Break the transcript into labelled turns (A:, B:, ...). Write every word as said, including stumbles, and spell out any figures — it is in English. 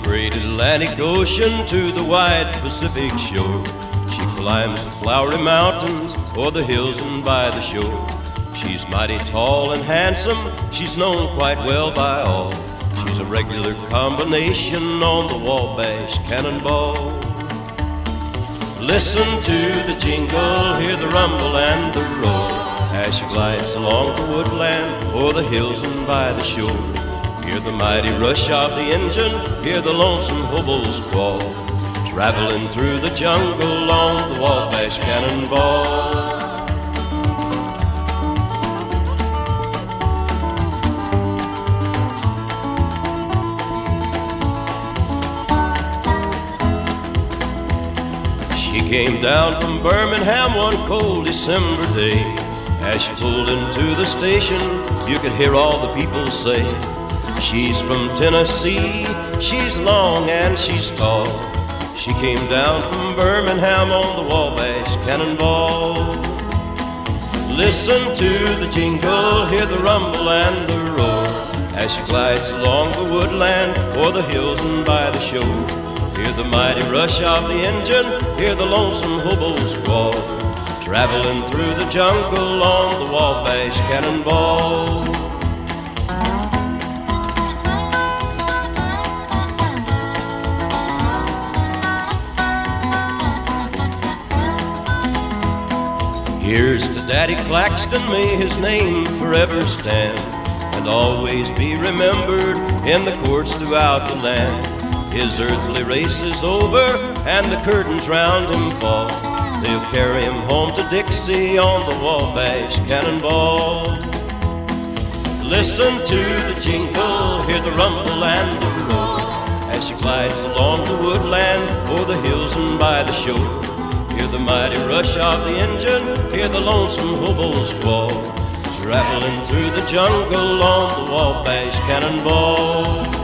A: great Atlantic Ocean to the wide Pacific shore. She climbs the flowery mountains or the hills and by the shore. She's mighty tall and handsome, she's known quite well by all. She's a regular combination on the Wabash Cannonball. Listen to the jingle, hear the rumble and the roar, as she glides along the woodland or the hills and by the shore. Hear the mighty rush of the engine, hear the lonesome hobo's squall, traveling through the jungle on the Wabash Cannonball. She came down from Birmingham one cold December day. As she pulled into the station, you could hear all the people say, she's from Tennessee, she's long and she's tall. She came down from Birmingham on the Wabash Cannonball. Listen to the jingle, hear the rumble and the roar, as she glides along the woodland or the hills and by the shore. Hear the mighty rush of the engine, hear the lonesome hobo's squall, traveling through the jungle on the Wabash Cannonball. Here's to Daddy Claxton, may his name forever stand, and always be remembered in the courts throughout the land. His earthly race is over and the curtains round him fall. They'll carry him home to Dixie on the Wabash Cannonball. Listen to the jingle, hear the rumble and the roar, as she glides along the woodland or the hills and by the shore. Hear the mighty rush of the engine, hear the lonesome hobo's squall, traveling through the jungle on the Wabash Cannonball.